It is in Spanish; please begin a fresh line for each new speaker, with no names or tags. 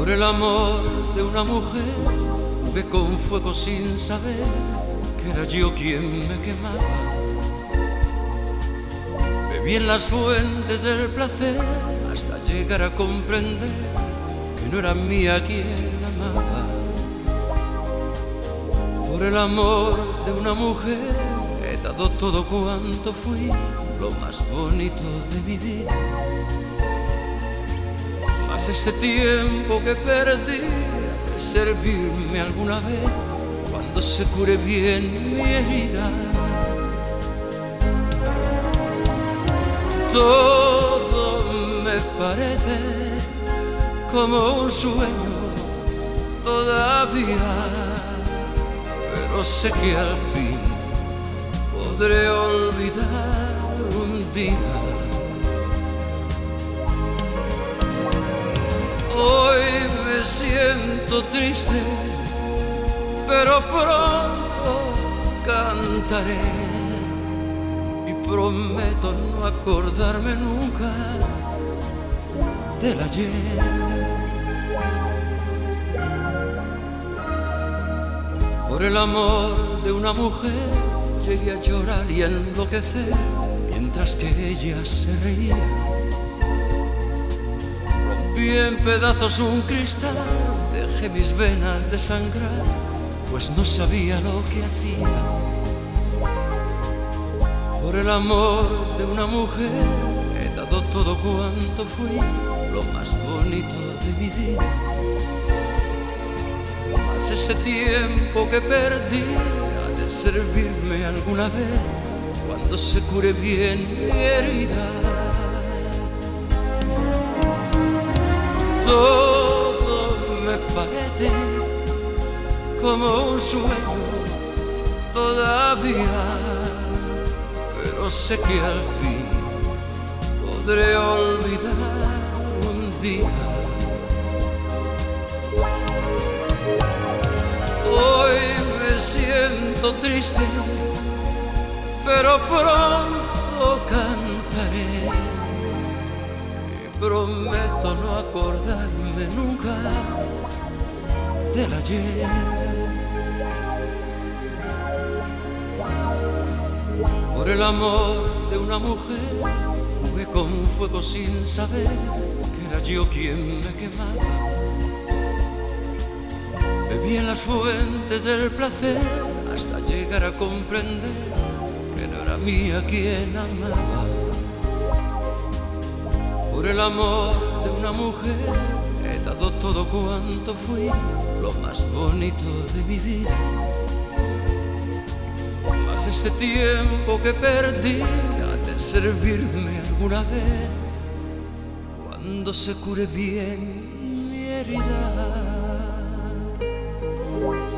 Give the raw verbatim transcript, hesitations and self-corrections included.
Por el amor de una mujer jugué con fuego sin saber que era yo quien me quemaba. Bebí en las fuentes del placer hasta llegar a comprender que no era mía quien amaba. Por el amor de una mujer he dado todo cuanto fui, lo más bonito de mi vida. Mas ese tiempo que perdí de servirme alguna vez cuando se cure bien mi herida. Todo me parece como un sueño todavía, pero sé que al fin podré olvidar un día. Hoy me siento triste, pero pronto cantaré y prometo no acordarme nunca del ayer. Por el amor de una mujer llegué a llorar y a enloquecer mientras que ella se reía. Rompí en pedazos un cristal, dejé mis venas desangrar, pues no sabía lo que hacía. Por el amor de una mujer he dado todo cuanto fui, lo más bonito de mi vida. Mas ese tiempo que perdí ha de servirme alguna vez cuando se cure bien mi herida. Todo me parece como un sueño todavía, pero sé que al fin podré olvidar un día. Hoy me siento triste, pero pronto cantaré y prometo no acordarme nunca del ayer. Por el amor de una mujer jugué con fuego sin saber que era yo quien me quemaba. Bebí en las fuentes del placer hasta llegar a comprender que no era mía quien amaba. Por el amor de una mujer he dado todo cuanto fui, lo más bonito de mi vida. Mas ese tiempo que perdí ha de servirme alguna vez cuando se cure bien mi herida.